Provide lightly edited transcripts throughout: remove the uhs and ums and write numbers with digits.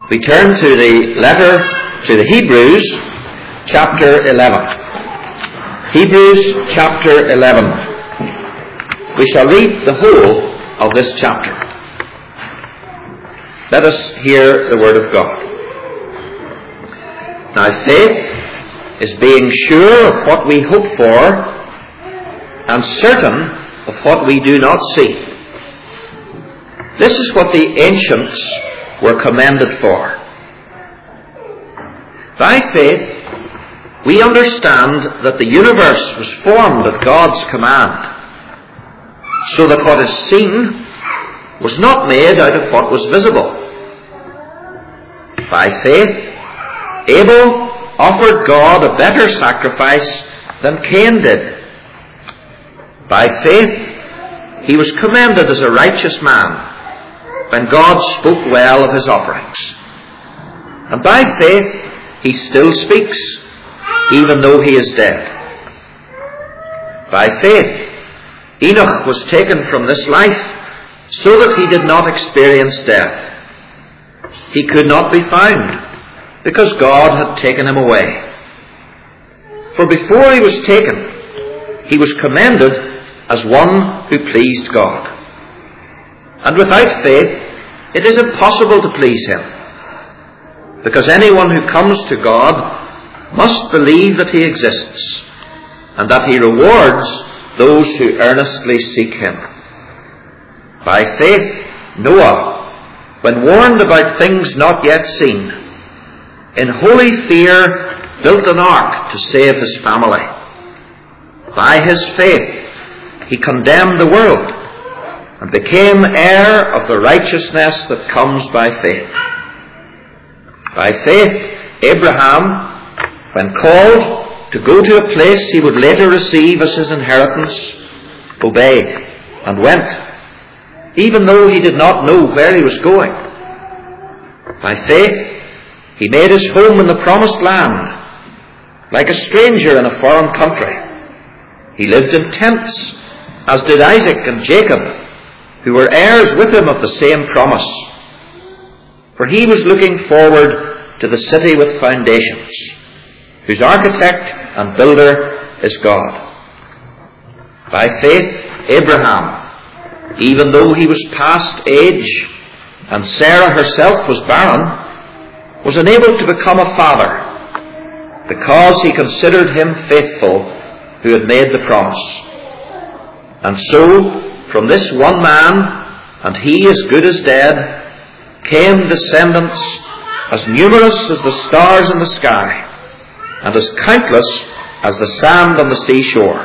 We turn to the letter to the Hebrews, chapter 11. Hebrews, chapter 11. We shall read the whole of this chapter. Let us hear the word of God. Now faith is being sure of what we hope for and certain of what we do not see. This is what the ancients were commended for. By faith, we understand that the universe was formed at God's command, so that what is seen was not made out of what was visible. By faith, Abel offered God a better sacrifice than Cain did. By faith, he was commended as a righteous man when God spoke well of his offerings. And by faith, he still speaks, even though he is dead. By faith, Enoch was taken from this life so that he did not experience death. He could not be found because God had taken him away. For before he was taken, he was commended as one who pleased God. And without faith, it is impossible to please him, because anyone who comes to God must believe that he exists, and that he rewards those who earnestly seek him. By faith, Noah, when warned about things not yet seen, in holy fear built an ark to save his family. By his faith, he condemned the world and became heir of the righteousness that comes by faith. By faith, Abraham, when called to go to a place he would later receive as his inheritance, obeyed and went, even though he did not know where he was going. By faith, he made his home in the promised land, like a stranger in a foreign country. He lived in tents, as did Isaac and Jacob, who were heirs with him of the same promise. For he was looking forward to the city with foundations, whose architect and builder is God. By faith, Abraham, even though he was past age and Sarah herself was barren, was enabled to become a father, because he considered him faithful who had made the promise. And so, from this one man, and he as good as dead, came descendants as numerous as the stars in the sky, and as countless as the sand on the seashore.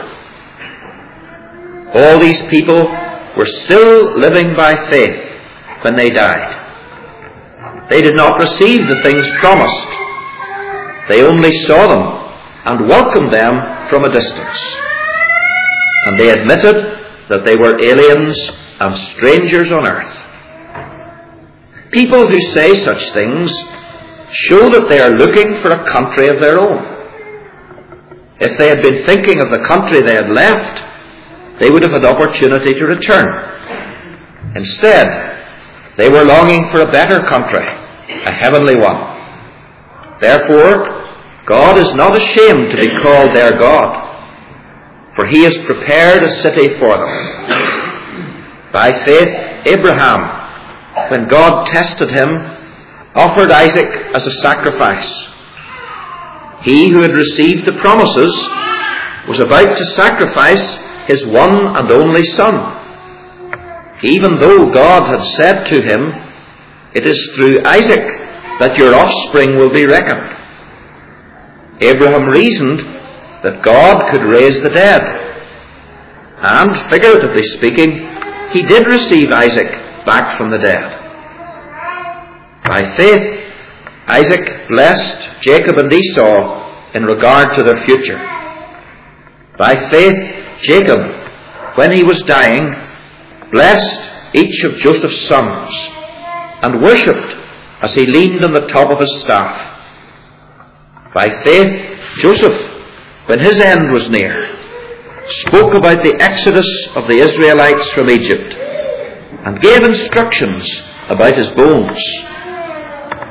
All these people were still living by faith when they died. They did not receive the things promised. They only saw them and welcomed them from a distance. And they admitted that they were aliens and strangers on earth. People who say such things show that they are looking for a country of their own. If they had been thinking of the country they had left, they would have had opportunity to return. Instead, they were longing for a better country, a heavenly one. Therefore, God is not ashamed to be called their God, for he has prepared a city for them. By faith, Abraham, when God tested him, offered Isaac as a sacrifice. He who had received the promises was about to sacrifice his one and only son, even though God had said to him, "It is through Isaac that your offspring will be reckoned." Abraham reasoned that God could raise the dead, and, figuratively speaking, he did receive Isaac back from the dead. By faith, Isaac blessed Jacob and Esau in regard to their future. By faith, Jacob, when he was dying, blessed each of Joseph's sons, and worshipped as he leaned on the top of his staff. By faith, Joseph, when his end was near, spoke about the exodus of the Israelites from Egypt, and gave instructions about his bones.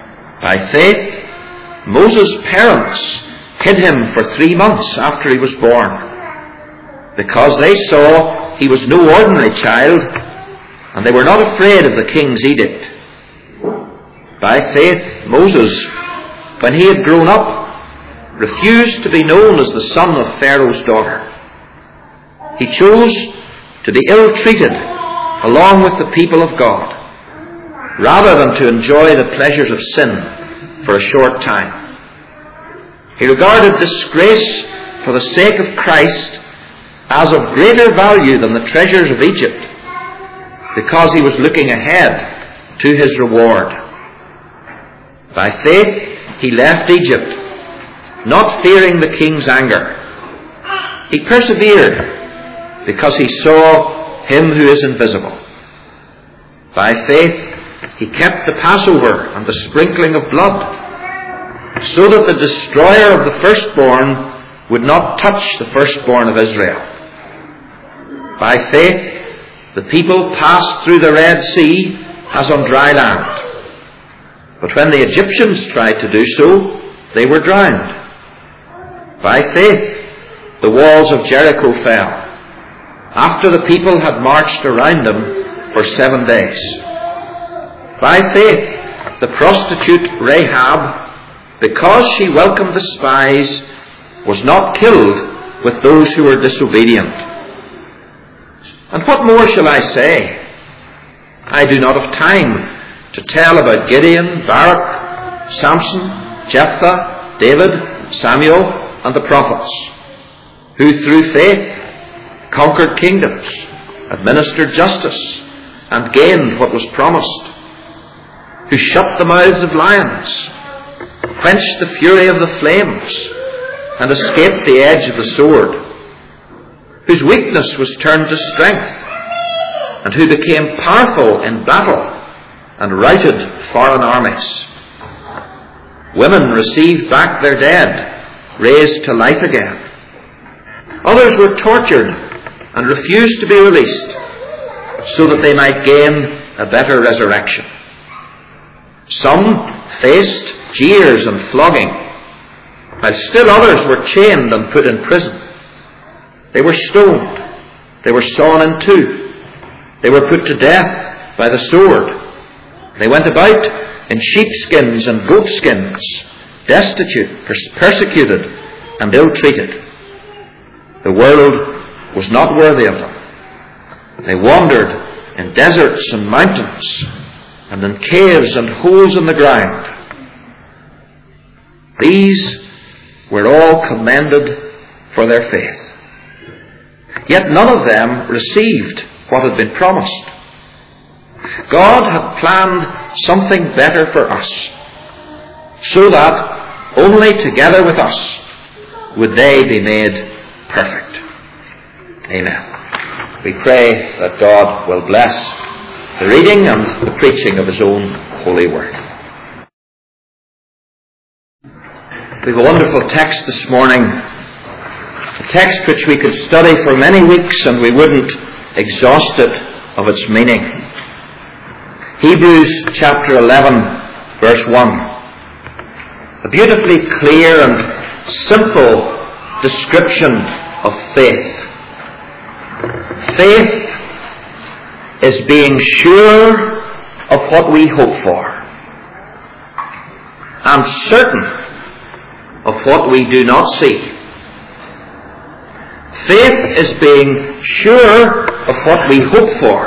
By faith, Moses' parents hid him for 3 months after he was born, because they saw he was no ordinary child, and they were not afraid of the king's edict. By faith, Moses, when he had grown up, refused to be known as the son of Pharaoh's daughter. He chose to be ill-treated along with the people of God, rather than to enjoy the pleasures of sin for a short time. He regarded disgrace for the sake of Christ as of greater value than the treasures of Egypt, because he was looking ahead to his reward. By faith, he left Egypt, not fearing the king's anger. He persevered because he saw him who is invisible. By faith, he kept the Passover and the sprinkling of blood, so that the destroyer of the firstborn would not touch the firstborn of Israel. By faith, the people passed through the Red Sea as on dry land. But when the Egyptians tried to do so, they were drowned. By faith, the walls of Jericho fell, after the people had marched around them for 7 days. By faith, the prostitute Rahab, because she welcomed the spies, was not killed with those who were disobedient. And what more shall I say? I do not have time to tell about Gideon, Barak, Samson, Jephthah, David, Samuel, and the prophets, who through faith conquered kingdoms, administered justice, and gained what was promised, who shut the mouths of lions, quenched the fury of the flames, and escaped the edge of the sword, whose weakness was turned to strength, and who became powerful in battle and routed foreign armies. Women received back their dead, raised to life again. Others were tortured and refused to be released, so that they might gain a better resurrection. Some faced jeers and flogging, while still others were chained and put in prison. They were stoned. They were sawn in two. They were put to death by the sword. They went about in sheepskins and goatskins, destitute, persecuted, and ill-treated. The world was not worthy of them. They wandered in deserts and mountains, and in caves and holes in the ground. These were all commended for their faith. Yet none of them received what had been promised. God had planned something better for us, so that only together with us would they be made perfect. Amen. We pray that God will bless the reading and the preaching of His own holy word. We have a wonderful text this morning, a text which we could study for many weeks and we wouldn't exhaust it of its meaning. Hebrews chapter 11, verse 1. A beautifully clear and simple description of faith. Faith is being sure of what we hope for and certain of what we do not see. Faith is being sure of what we hope for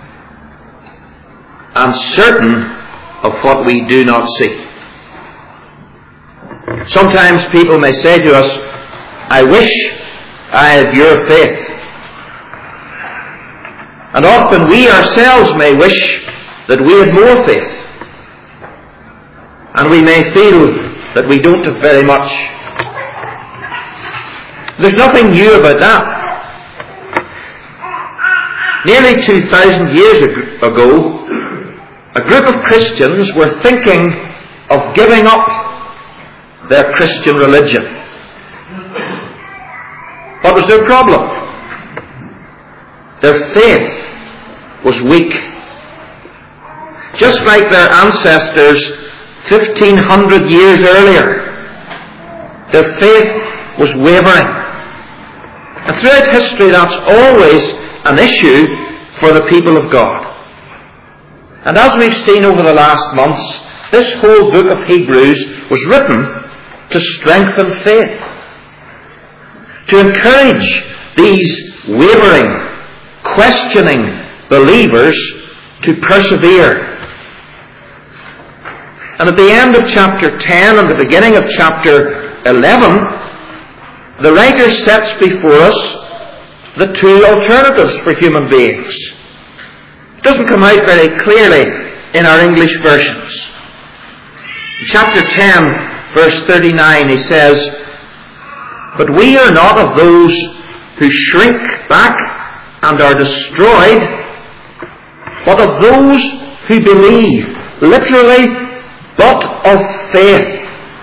and certain of what we do not see. Sometimes people may say to us, I wish I had your faith. And often we ourselves may wish that we had more faith. And we may feel that we don't have very much. There's nothing new about that. Nearly 2,000 years ago, a group of Christians were thinking of giving up their Christian religion. What was their problem? Their faith was weak. Just like their ancestors 1,500 years earlier. Their faith was wavering. And throughout history, that's always an issue for the people of God. And as we've seen over the last months, this whole book of Hebrews was written to strengthen faith, to encourage these wavering, questioning believers to persevere. And at the end of chapter 10 and the beginning of chapter 11, the writer sets before us the two alternatives for human beings. It doesn't come out very clearly in our English versions. In chapter 10, verse 39, he says, "But we are not of those who shrink back and are destroyed, but of those who believe." Literally, but of faith.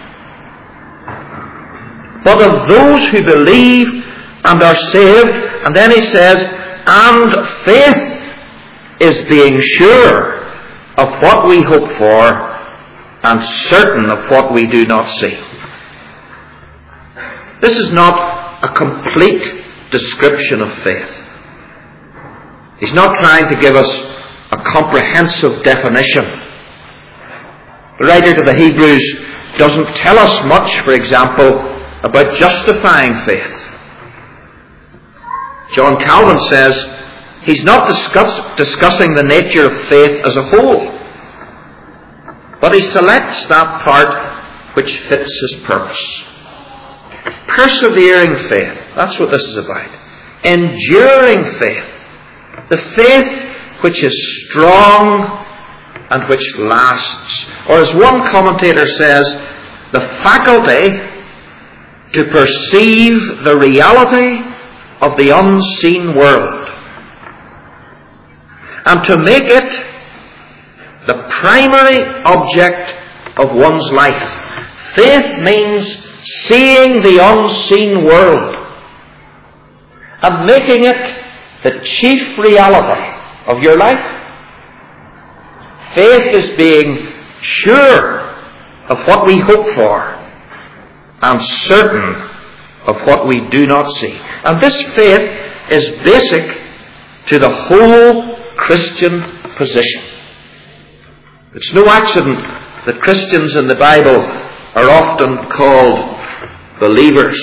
But of those who believe and are saved. And then he says, "And faith is being sure of what we hope for and certain of what we do not see." This is not a complete description of faith. He's not trying to give us a comprehensive definition. The writer to the Hebrews doesn't tell us much, for example, about justifying faith. John Calvin says he's not discussing the nature of faith as a whole, but he selects that part which fits his purpose. Persevering faith, that's what this is about. Enduring faith, the faith which is strong and which lasts. Or as one commentator says, the faculty to perceive the reality of the unseen world and to make it the primary object of one's life. Faith means seeing the unseen world and making it the chief reality of your life. Faith is being sure of what we hope for and certain of what we do not see. And this faith is basic to the whole Christian position. It's no accident that Christians in the Bible are often called believers.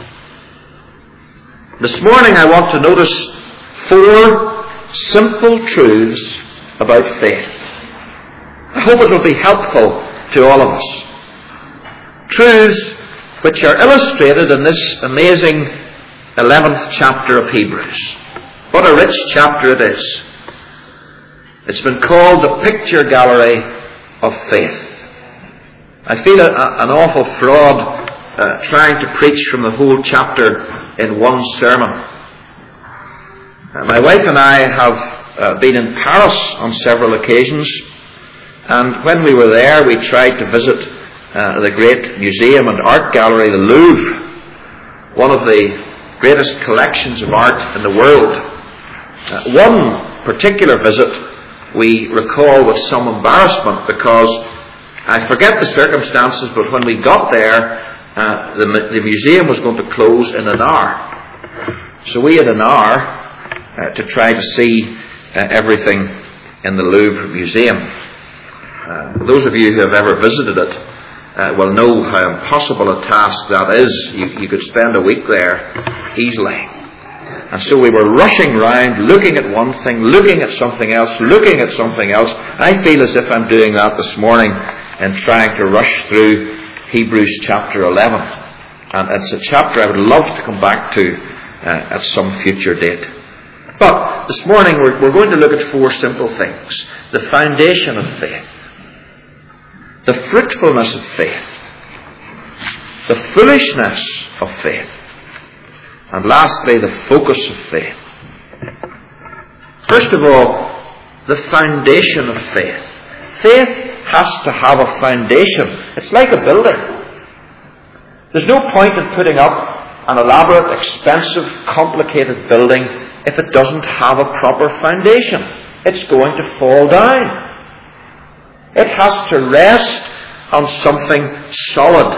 This morning I want to notice 4 simple truths about faith. I hope it will be helpful to all of us. Truths which are illustrated in this amazing 11th chapter of Hebrews. What a rich chapter it is. It's been called the picture gallery of faith. I feel an awful fraud trying to preach from the whole chapter in one sermon. My wife and I have been in Paris on several occasions, and when we were there we tried to visit the great museum and art gallery, the Louvre, one of the greatest collections of art in the world. One particular visit we recall with some embarrassment because I forget the circumstances, but when we got there, the museum was going to close in an hour. So we had an hour to try to see everything in the Louvre Museum. Those of you who have ever visited it will know how impossible a task that is. You could spend a week there easily. And so we were rushing round, looking at one thing, looking at something else, looking at something else. I feel as if I'm doing that this morning and trying to rush through Hebrews chapter 11. And it's a chapter I would love to come back to at some future date. But this morning we're going to look at 4 simple things. The foundation of faith, the fruitfulness of faith, the foolishness of faith, and lastly, the focus of faith. First of all, the foundation of faith. Faith has to have a foundation. It's like a building. There's no point in putting up an elaborate, expensive, complicated building if it doesn't have a proper foundation. It's going to fall down. It has to rest on something solid.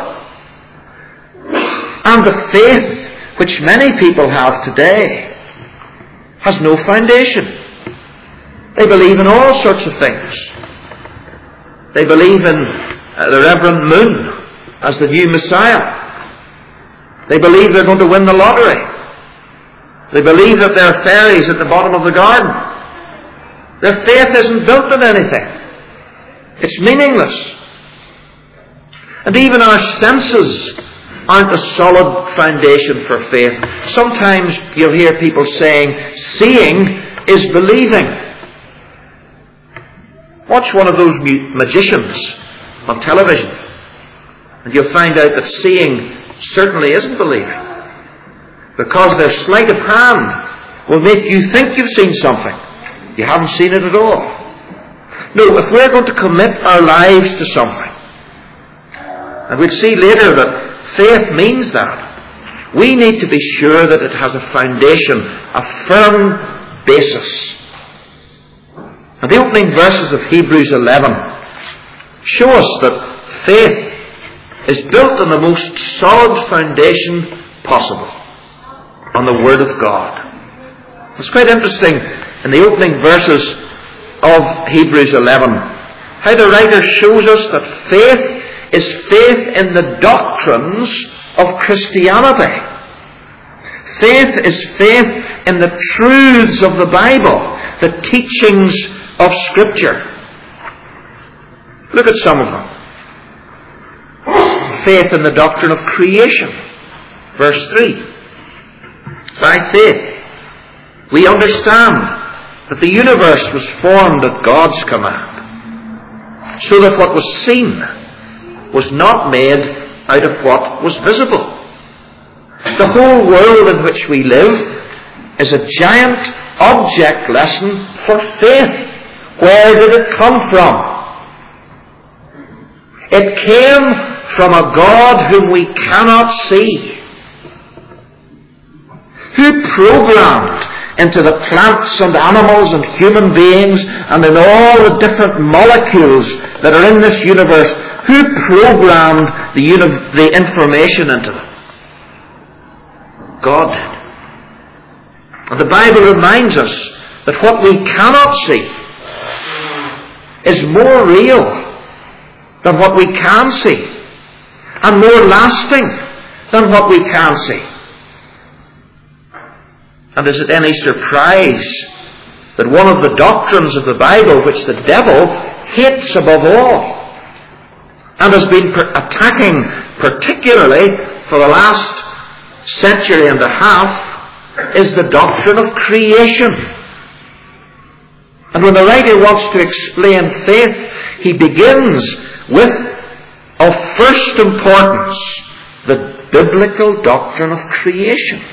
And the faith which many people have today has no foundation. They believe in all sorts of things. They believe in the Reverend Moon as the new Messiah. They believe they're going to win the lottery. They believe that there are fairies at the bottom of the garden. Their faith isn't built on anything. It's meaningless. And even our senses aren't a solid foundation for faith. Sometimes you'll hear people saying, seeing is believing. Watch one of those magicians on television, and you'll find out that seeing certainly isn't believing. Because their sleight of hand will make you think you've seen something. You haven't seen it at all. No, if we're going to commit our lives to something, and we'll see later that faith means that, we need to be sure that it has a foundation, a firm basis. And the opening verses of Hebrews 11 show us that faith is built on the most solid foundation possible, on the Word of God. It's quite interesting in the opening verses of Hebrews 11 how the writer shows us that faith is faith in the doctrines of Christianity. Faith is faith in the truths of the Bible, the teachings of Scripture. Look at some of them. Faith in the doctrine of creation. Verse 3. By faith, we understand that the universe was formed at God's command, so that what was seen was not made out of what was visible. The whole world in which we live is a giant object lesson for faith. Where did it come from? It came from a God whom we cannot see, who programmed into the plants and animals and human beings and in all the different molecules that are in this universe, who programmed the information into them? God did. And the Bible reminds us that what we cannot see is more real than what we can see, and more lasting than what we can see. And is it any surprise that one of the doctrines of the Bible which the devil hates above all, and has been attacking particularly for the last century and a half, is the doctrine of creation? And when the writer wants to explain faith, he begins with, of first importance, the biblical doctrine of creation.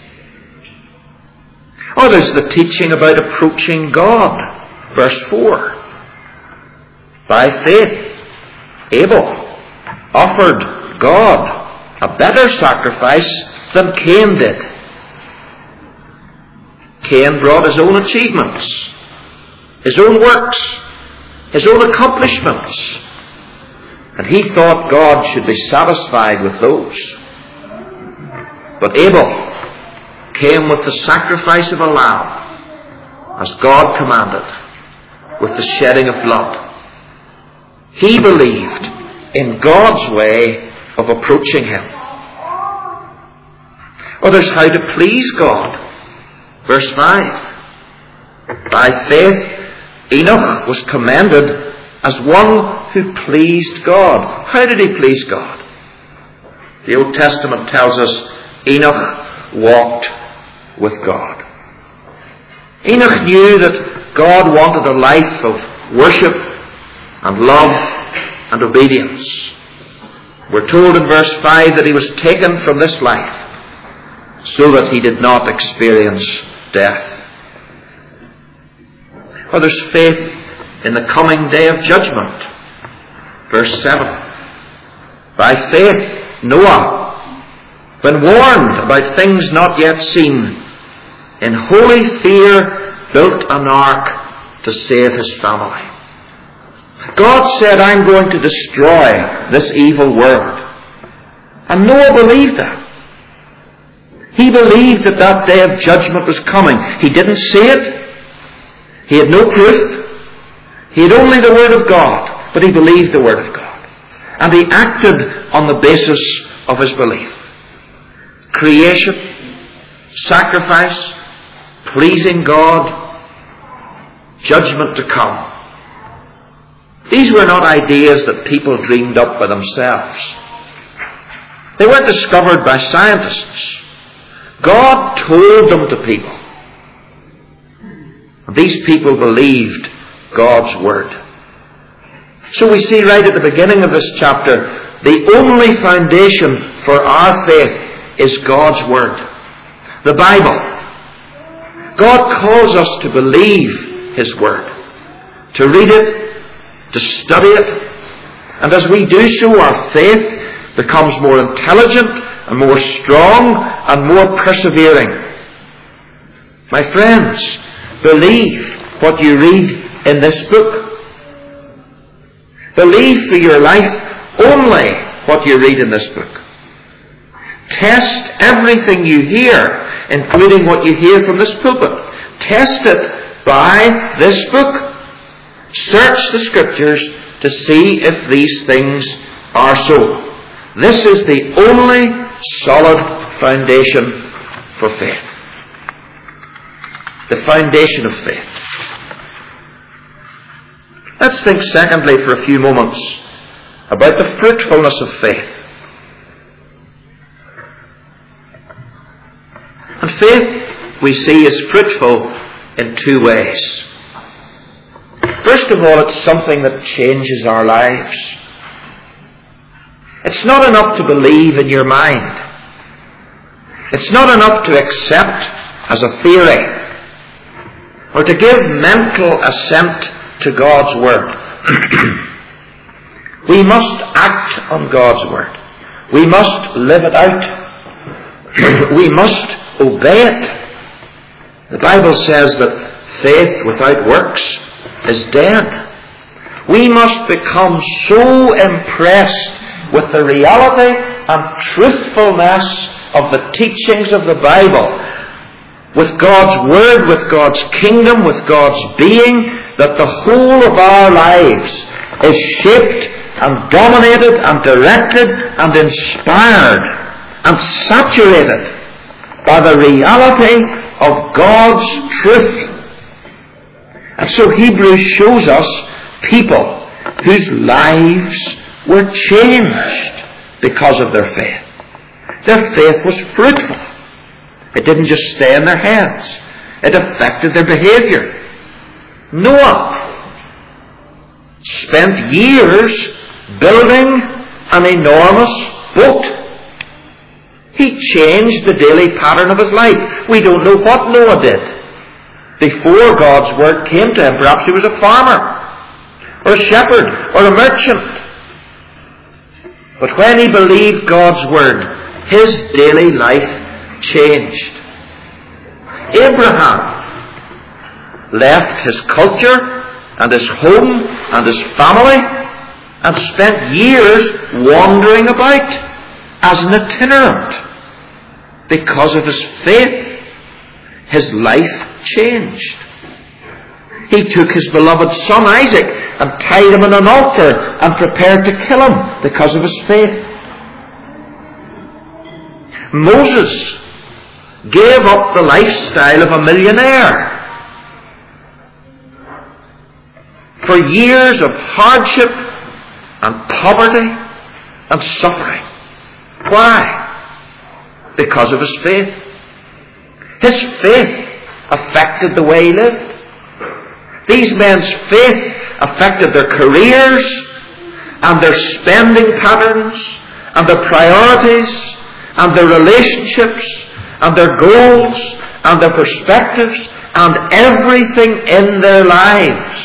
Or there's the teaching about approaching God. Verse 4. By faith, Abel offered God a better sacrifice than Cain did. Cain brought his own achievements, his own works, his own accomplishments, and he thought God should be satisfied with those. But Abel came with the sacrifice of a lamb, as God commanded, with the shedding of blood. He believed in God's way of approaching Him. Others, how to please God. Verse 5. By faith, Enoch was commended as one who pleased God. How did he please God? The Old Testament tells us Enoch walked with God. Enoch knew that God wanted a life of worship and love and obedience. We're told in verse 5 that he was taken from this life so that he did not experience death. Or there's faith in the coming day of judgment. Verse 7. By faith, Noah, when warned about things not yet seen, in holy fear built an ark to save his family. God said, I'm going to destroy this evil world. And Noah believed that. He believed that that day of judgment was coming. He didn't see it. He had no proof. He had only the Word of God, but he believed the Word of God. And he acted on the basis of his belief. Creation, sacrifice, pleasing God, judgment to come. These were not ideas that people dreamed up by themselves. They weren't discovered by scientists. God told them to people. And these people believed God's Word. So we see right at the beginning of this chapter, the only foundation for our faith is God's Word. The Bible. God calls us to believe His Word. To read it, to study it. And as we do so, our faith becomes more intelligent and more strong and more persevering. My friends, believe what you read in this book. Believe for your life only what you read in this book. Test everything you hear, including what you hear from this pulpit. Test it by this book. Search the Scriptures to see if these things are so. This is the only solid foundation for faith. The foundation of faith. Let's think secondly for a few moments about the fruitfulness of faith. And faith, we see, is fruitful in two ways. First of all, it's something that changes our lives. It's not enough to believe in your mind. It's not enough to accept as a theory or to give mental assent to God's Word. We must act on God's Word. We must live it out. We must obey it. The Bible says that faith without works is dead. We must become so impressed with the reality and truthfulness of the teachings of the Bible, with God's Word, with God's kingdom, with God's being, that the whole of our lives is shaped and dominated and directed and inspired and saturated by the reality of God's truth. And so Hebrews shows us people whose lives were changed because of their faith. Their faith was fruitful. It didn't just stay in their heads. It affected their behavior. Noah spent years building an enormous boat. He changed the daily pattern of his life. We don't know what Noah did before God's Word came to him. Perhaps he was a farmer, or a shepherd, or a merchant. But when he believed God's Word, his daily life changed. Abraham left his culture and his home and his family and spent years wandering about as an itinerant. Because of his faith, his life changed. He took his beloved son Isaac and tied him on an altar and prepared to kill him because of his faith. Moses gave up the lifestyle of a millionaire for years of hardship and poverty and suffering. Why? Because of his faith. His faith affected the way he lived. These men's faith affected their careers and their spending patterns and their priorities and their relationships and their goals and their perspectives and everything in their lives.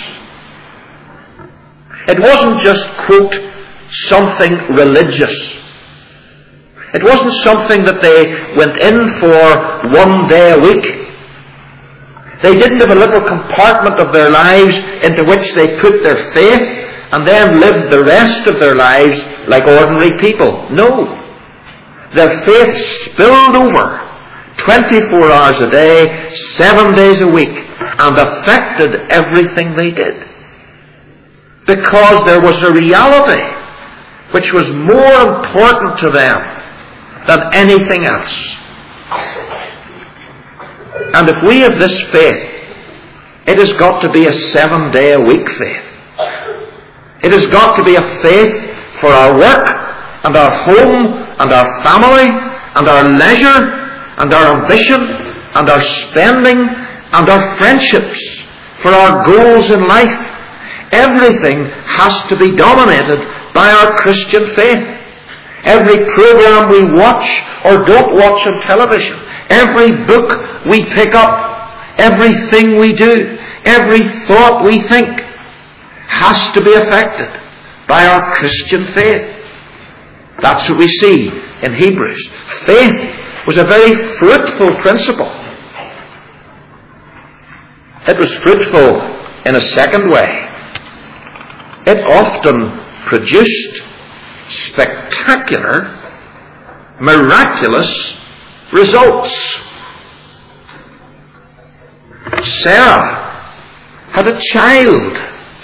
It wasn't just, quote, something religious. It wasn't something that they went in for one day a week. They didn't have a little compartment of their lives into which they put their faith and then lived the rest of their lives like ordinary people. No. Their faith spilled over 24 hours a day, 7 days a week, and affected everything they did. Because there was a reality which was more important to them than anything else. And if we have this faith, it has got to be a 7-day-a-week faith. It has got to be a faith for our work and our home and our family and our leisure and our ambition and our spending and our friendships, for our goals in life. Everything has to be dominated by our Christian faith. Every program we watch or don't watch on television, every book we pick up, everything we do, every thought we think has to be affected by our Christian faith. That's what we see in Hebrews. Faith was a very fruitful principle. It was fruitful in a second way. It often produced spectacular, miraculous results. Sarah had a child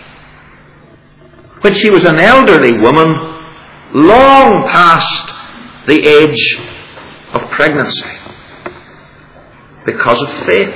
when she was an elderly woman, long past the age of pregnancy, because of faith.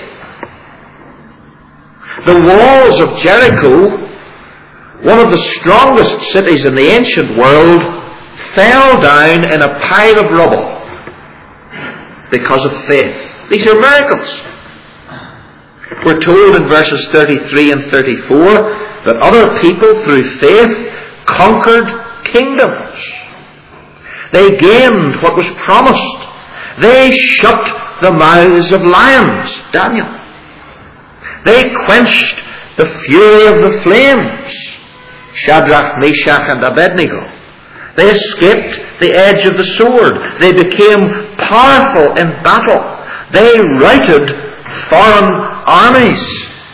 The walls of Jericho, one of the strongest cities in the ancient world, fell down in a pile of rubble because of faith. These are miracles. We're told in verses 33 and 34 that other people through faith conquered kingdoms. They gained what was promised. They shut the mouths of lions, Daniel. They quenched the fury of the flames, Shadrach, Meshach and Abednego. They escaped the edge of the sword. They became powerful in battle. They routed foreign armies.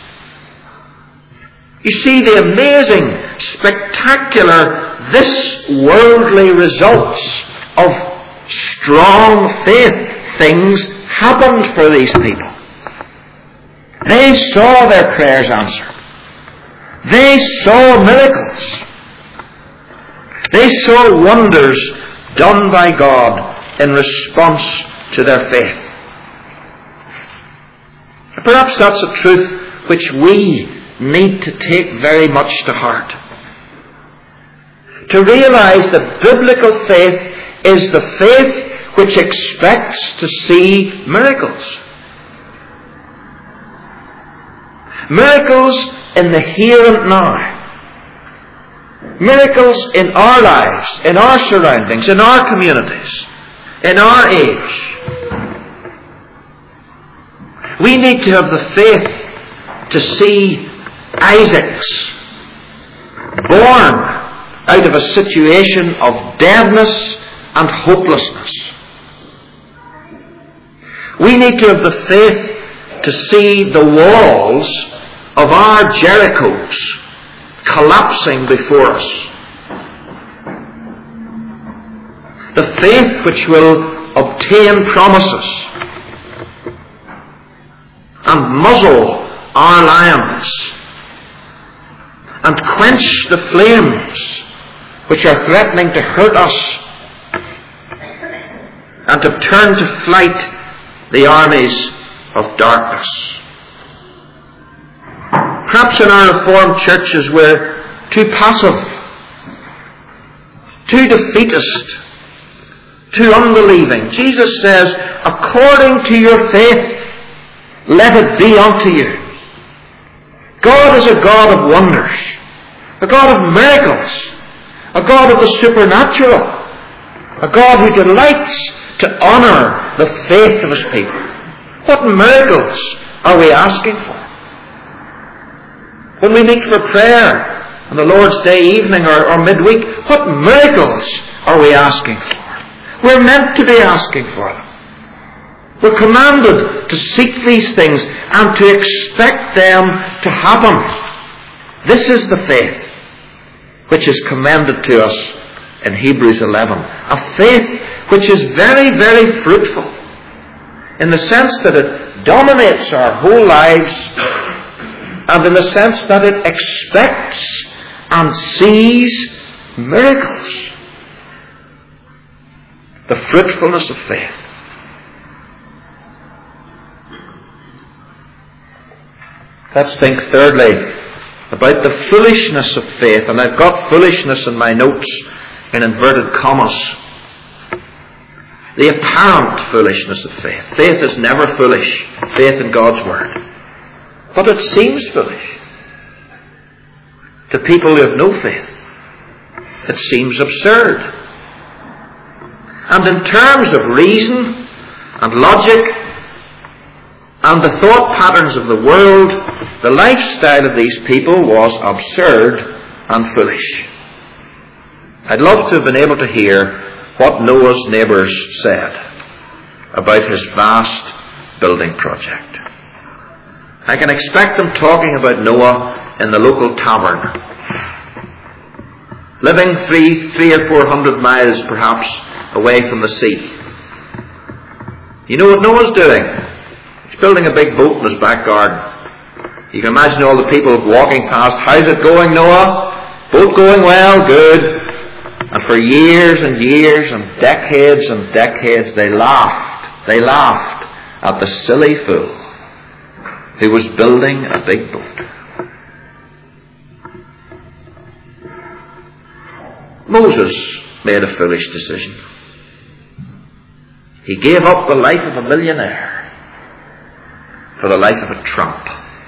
You see the amazing, spectacular, this worldly results of strong faith. Things happened for these people. They saw their prayers answered. They saw miracles. They saw wonders done by God in response to their faith. Perhaps that's a truth which we need to take very much to heart. To realize that biblical faith is the faith which expects to see miracles. Miracles in the here and now. Miracles in our lives, in our surroundings, in our communities, in our age. We need to have the faith to see Isaacs born out of a situation of deadness and hopelessness. We need to have the faith to see the walls of our Jerichos collapsing before us. The faith which will obtain promises and muzzle our lions and quench the flames which are threatening to hurt us and to turn to flight the armies of darkness. Perhaps in our Reformed churches we're too passive, too defeatist, too unbelieving. Jesus says, according to your faith, let it be unto you. God is a God of wonders, a God of miracles, a God of the supernatural, a God who delights to honour the faith of His people. What miracles are we asking for? When we meet for prayer on the Lord's Day evening or midweek, what miracles are we asking for? We're meant to be asking for them. We're commanded to seek these things and to expect them to happen. This is the faith which is commended to us in Hebrews 11. A faith which is very, very fruitful, in the sense that it dominates our whole lives, and in the sense that it expects and sees miracles. The fruitfulness of faith. Let's think thirdly about the foolishness of faith. And I've got foolishness in my notes in inverted commas. The apparent foolishness of faith. Faith is never foolish. Faith in God's Word. But it seems foolish to people who have no faith. It seems absurd. And in terms of reason and logic and the thought patterns of the world, the lifestyle of these people was absurd and foolish. I'd love to have been able to hear what Noah's neighbours said about his vast building project. I can expect them talking about Noah in the local tavern, living 300 or 400 miles perhaps away from the sea. You know what Noah's doing? He's building a big boat in his back garden. You can imagine all the people walking past. How's it going, Noah? Boat going well? Good. And for years and years and decades they laughed. They laughed at the silly fool who was building a big boat. Moses made a foolish decision. He gave up the life of a millionaire for the life of a tramp.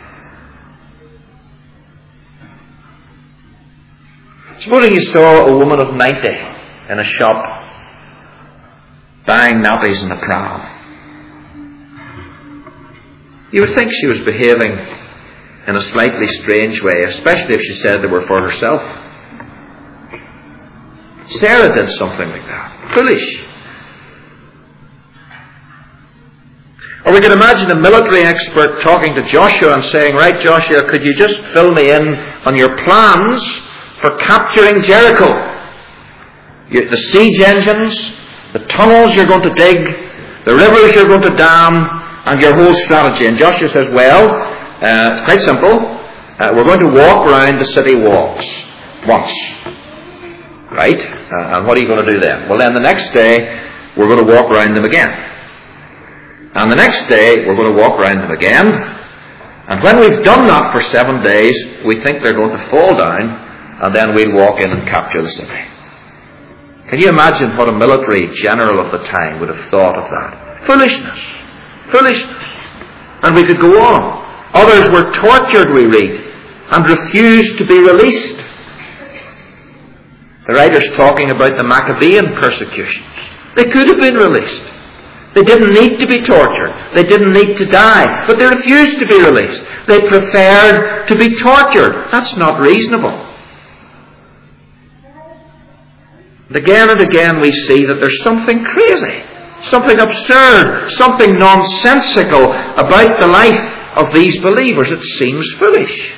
Supposing you saw a woman of 90 in a shop buying nappies in a pram. You would think she was behaving in a slightly strange way, especially if she said they were for herself. Sarah did something like that. Foolish. Or we can imagine a military expert talking to Joshua and saying, right, Joshua, could you just fill me in on your plans for capturing Jericho? The siege engines, the tunnels you're going to dig, the rivers you're going to dam, and your whole strategy. And Joshua says, well, it's quite simple. We're going to walk around the city walls once. Right? And what are you going to do then? Well, then the next day, we're going to walk around them again. And the next day, we're going to walk around them again. And when we've done that for 7 days, we think they're going to fall down, and then we'll walk in and capture the city. Can you imagine what a military general of the time would have thought of that? Foolishness. Foolishness. And we could go on. Others were tortured, we read, and refused to be released. The writer's talking about the Maccabean persecutions. They could have been released. They didn't need to be tortured. They didn't need to die. But they refused to be released. They preferred to be tortured. That's not reasonable. And again we see that there's something crazy, something absurd, something nonsensical about the life of these believers. It seems foolish.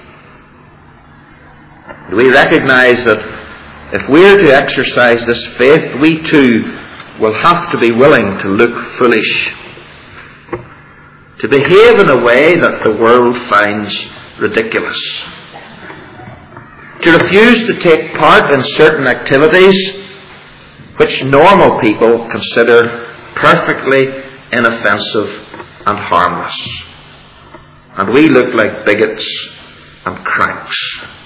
We recognize that if we're to exercise this faith, we too will have to be willing to look foolish, to behave in a way that the world finds ridiculous, to refuse to take part in certain activities which normal people consider perfectly inoffensive and harmless. And we look like bigots and cranks.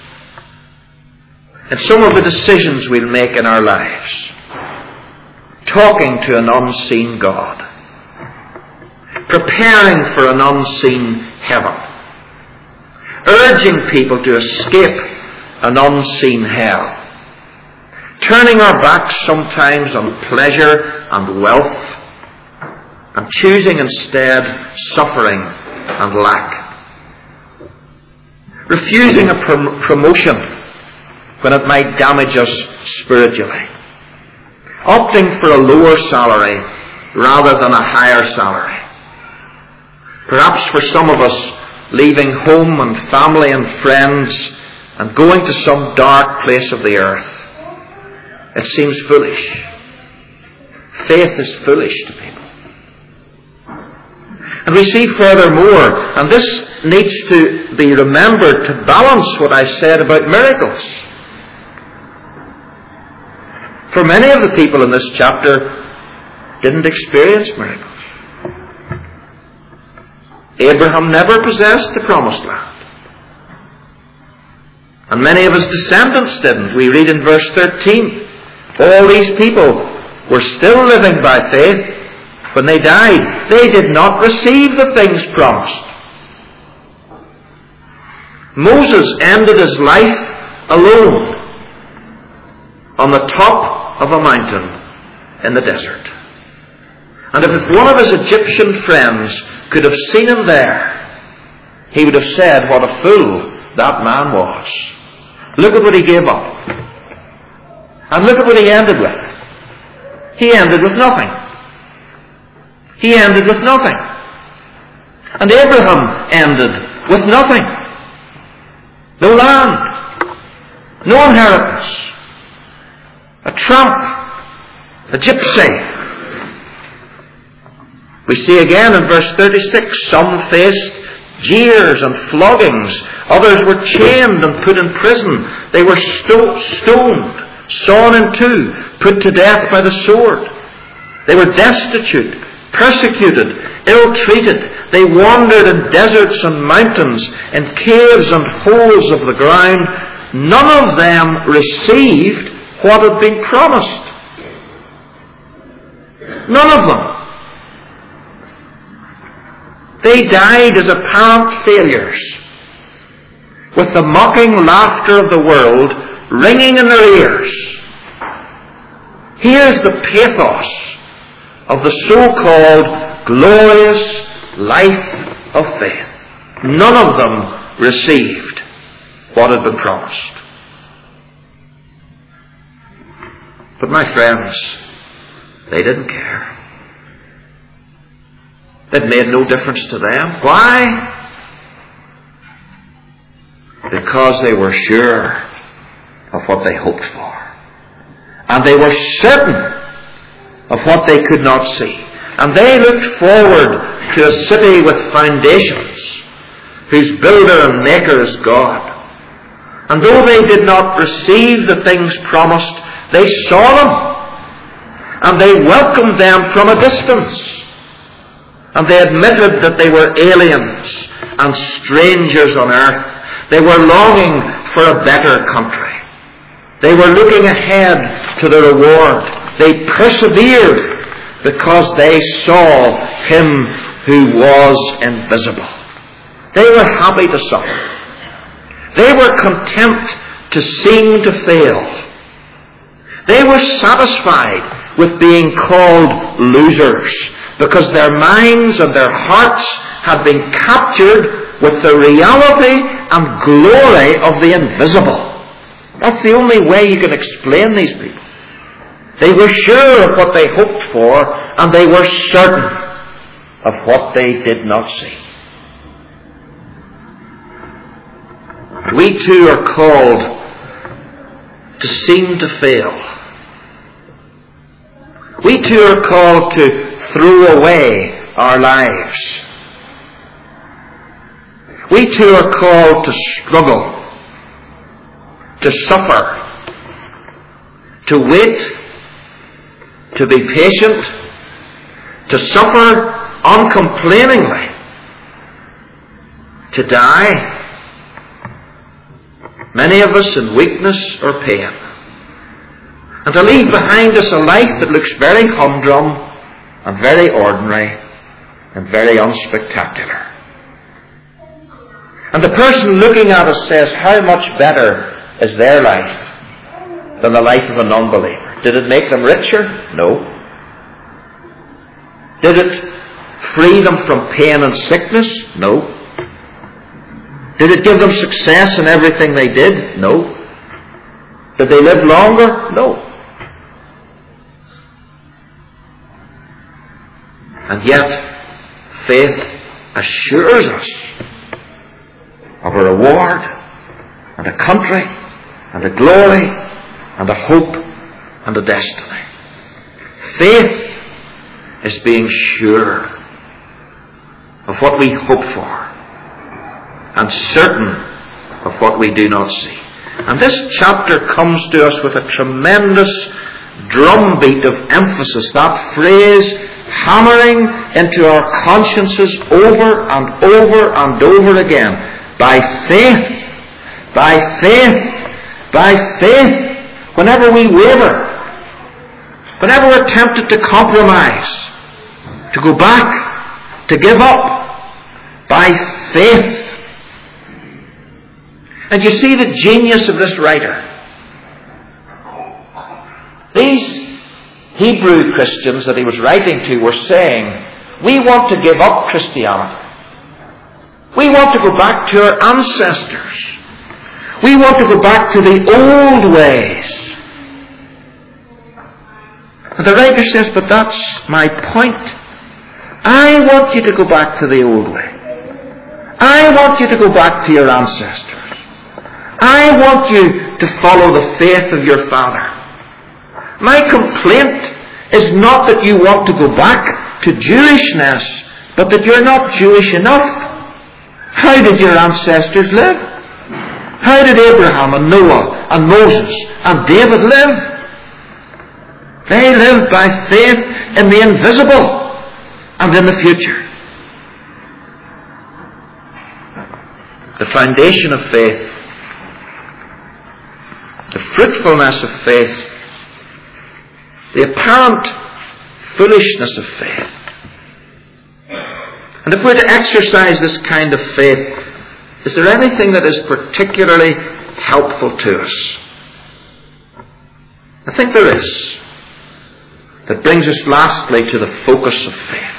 And some of the decisions we'll make in our lives, talking to an unseen God, preparing for an unseen heaven, urging people to escape an unseen hell, turning our backs sometimes on pleasure and wealth, and choosing instead suffering and lack, refusing a promotion when it might damage us spiritually, opting for a lower salary rather than a higher salary. Perhaps for some of us, leaving home and family and friends and going to some dark place of the earth, it seems foolish. Faith is foolish to people. And we see furthermore, and this needs to be remembered to balance what I said about miracles. For many of the people in this chapter didn't experience miracles. Abraham never possessed the promised land. And many of his descendants didn't. We read in verse 13, all these people were still living by faith when they died. They did not receive the things promised. Moses ended his life alone on the top of a mountain in the desert. And if one of his Egyptian friends could have seen him there, he would have said what a fool that man was. Look at what he gave up. And look at what he ended with. He ended with nothing. He ended with nothing. And Abraham ended with nothing. No land. No inheritance. A tramp. A gypsy. We see again in verse 36, some faced jeers and floggings. Others were chained and put in prison. They were stoned, sawn in two, put to death by the sword. They were destitute, persecuted, ill-treated. They wandered in deserts and mountains, in caves and holes of the ground. None of them received what had been promised. None of them. They died as apparent failures, with the mocking laughter of the world ringing in their ears. Here's the pathos of the so-called glorious life of faith. None of them received what had been promised. But my friends, they didn't care. It made no difference to them. Why? Because they were sure of what they hoped for. And they were certain of what they could not see. And they looked forward to a city with foundations, whose builder and maker is God. And though they did not receive the things promised, they saw them. And they welcomed them from a distance. And they admitted that they were aliens and strangers on earth. They were longing for a better country. They were looking ahead to the reward. They persevered because they saw Him who was invisible. They were happy to suffer. They were content to seem to fail. They were satisfied with being called losers, because their minds and their hearts had been captured with the reality and glory of the invisible. That's the only way you can explain these people. They were sure of what they hoped for, and they were certain of what they did not see. We too are called to seem to fail. We too are called to throw away our lives. We too are called to struggle, to suffer, to wait, to be patient, to suffer uncomplainingly, to die, many of us in weakness or pain, and to leave behind us a life that looks very humdrum and very ordinary and very unspectacular. And the person looking at us says, how much better is their life than the life of a non-believer? Did it make them richer? No. Did it free them from pain and sickness? No. Did it give them success in everything they did? No. Did they live longer? No. And yet, faith assures us of a reward and a country and a glory and a hope and a destiny. Faith is being sure of what we hope for and certain of what we do not see. And this chapter comes to us with a tremendous drumbeat of emphasis, that phrase hammering into our consciences over and over and over again. By faith, by faith, by faith. Whenever we waver, whenever we're tempted to compromise, to go back, to give up, by faith. And you see the genius of this writer. These Hebrew Christians that he was writing to were saying, we want to give up Christianity. We want to go back to our ancestors. We want to go back to the old ways. And the writer says, but that's my point. I want you to go back to the old way. I want you to go back to your ancestors. I want you to follow the faith of your father. My complaint is not that you want to go back to Jewishness, but that you're not Jewish enough. How did your ancestors live? How did Abraham and Noah and Moses and David live? They lived by faith in the invisible and in the future. The foundation of faith, the fruitfulness of faith, the apparent foolishness of faith. And if we're to exercise this kind of faith, is there anything that is particularly helpful to us? I think there is. That brings us lastly to the focus of faith.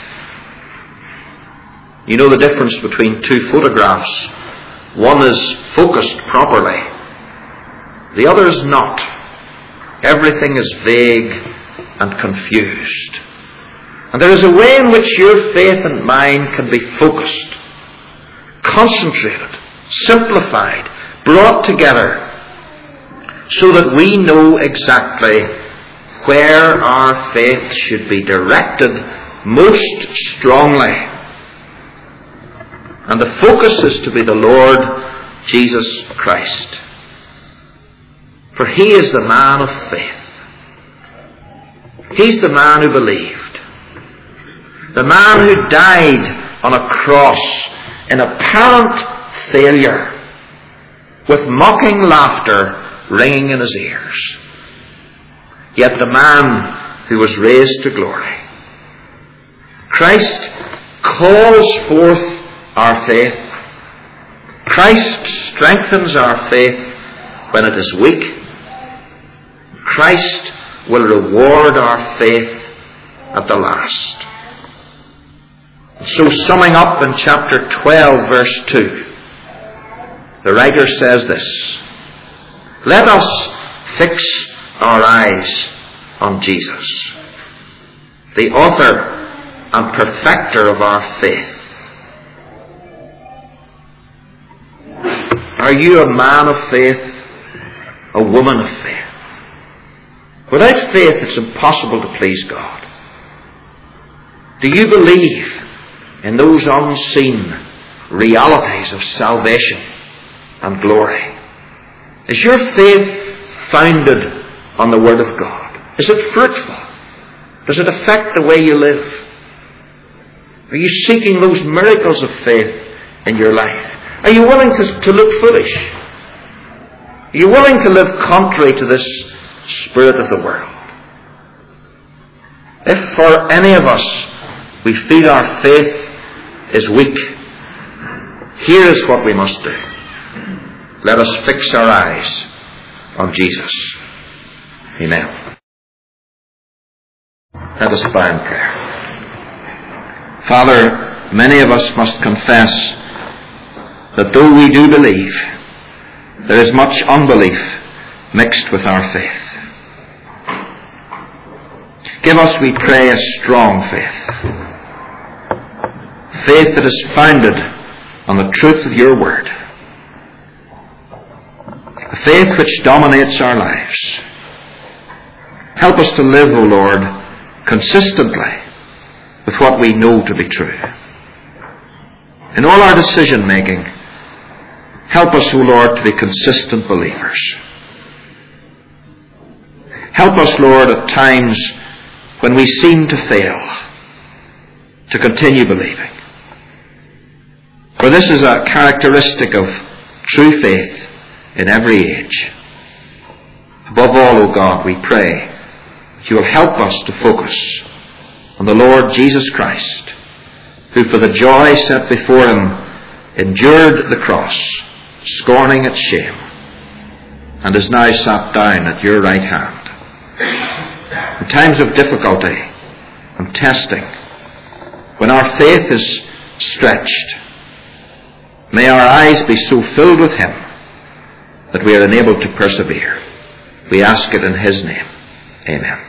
You know the difference between two photographs. One is focused properly. The other is not. Everything is vague and confused. And there is a way in which your faith and mine can be focused, concentrated, simplified, brought together, so that we know exactly where our faith should be directed most strongly. And the focus is to be the Lord Jesus Christ. For He is the man of faith. He's the man who believed. The man who died on a cross in apparent failure, with mocking laughter ringing in his ears. Yet the man who was raised to glory. Christ calls forth our faith. Christ strengthens our faith when it is weak. Christ will reward our faith at the last. So summing up in chapter 12 verse 2, the writer says this: let us fix our eyes on Jesus, the author and perfecter of our faith. Are you a man of faith, a woman of faith? Without faith it's impossible to please God. Do you believe in those unseen realities of salvation and glory? Is your faith founded on the Word of God? Is it fruitful? Does it affect the way you live? Are you seeking those miracles of faith in your life? Are you willing to look foolish? Are you willing to live contrary to this spirit of the world? If for any of us we feel our faith is weak, here is what we must do. Let us fix our eyes on Jesus. Amen. Let us bow in prayer. Father, many of us must confess that though we do believe, there is much unbelief mixed with our faith. Give us, we pray, a strong faith. Faith that is founded on the truth of your word. a faith which dominates our lives. Help us to live, O Lord, consistently with what we know to be true. In all our decision making, help us, O Lord, to be consistent believers. Help us, Lord, at times when we seem to fail, to continue believing. For this is a characteristic of true faith in every age. Above all, O God, we pray that you will help us to focus on the Lord Jesus Christ, who for the joy set before him endured the cross, scorning its shame, and is now sat down at your right hand. In times of difficulty and testing, when our faith is stretched, may our eyes be so filled with him that we are enabled to persevere. We ask it in his name. Amen.